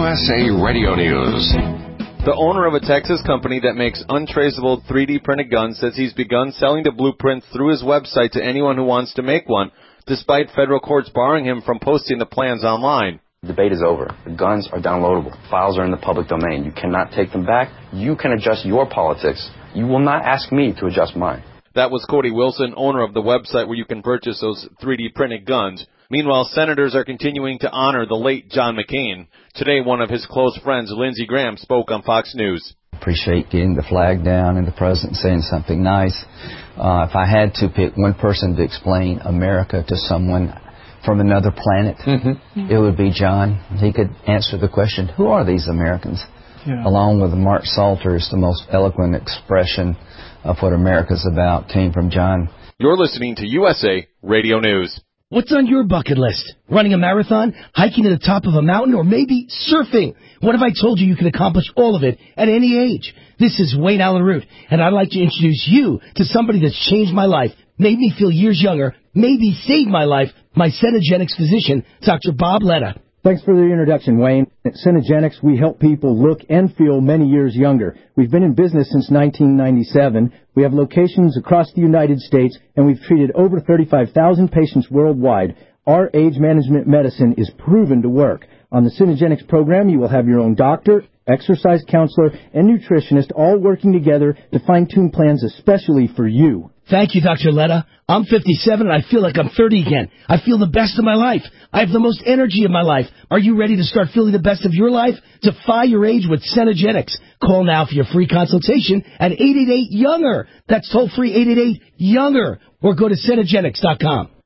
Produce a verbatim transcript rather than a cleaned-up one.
S A Radio News. The owner of a Texas company that makes untraceable three D printed guns says he's begun selling the blueprints through his website to anyone who wants to make one, despite federal courts barring him from posting the plans online. The debate is over. The guns are downloadable. Files are in the public domain. You cannot take them back. You can adjust your politics. You will not ask me to adjust mine. That was Cody Wilson, owner of the website where you can purchase those three D printed guns. Meanwhile, senators are continuing to honor the late John McCain. Today, one of his close friends, Lindsey Graham, spoke on Fox News. Appreciate getting the flag down and the president saying something nice. Uh, if I had to pick one person to explain America to someone from another planet, mm-hmm. it would be John. He could answer the question, who are these Americans? Yeah. Along with Mark Salters, the most eloquent expression of what America's about came from John. You're listening to U S A Radio News. What's on your bucket list? Running a marathon, hiking to the top of a mountain, or maybe surfing? What if I told you you could accomplish all of it at any age? This is Wayne Allen Root, and I'd like to introduce you to somebody that's changed my life, made me feel years younger, maybe saved my life, my Cenegenics physician, Doctor Bob Letta. Thanks for the introduction, Wayne. At Cenegenics, we help people look and feel many years younger. We've been in business since nineteen ninety-seven. We have locations across the United States, and we've treated over thirty-five thousand patients worldwide. Our age management medicine is proven to work. On the Cenegenics program, you will have your own doctor, exercise counselor, and nutritionist all working together to fine-tune plans especially for you. Thank you, Doctor Letta. I'm fifty-seven and I feel like I'm thirty again. I feel the best of my life. I have the most energy of my life. Are you ready to start feeling the best of your life? Defy your age with Cenegenics. Call now for your free consultation at eight eight eight, younger. That's toll free eight eight eight, younger. Or go to Cenegenics dot com.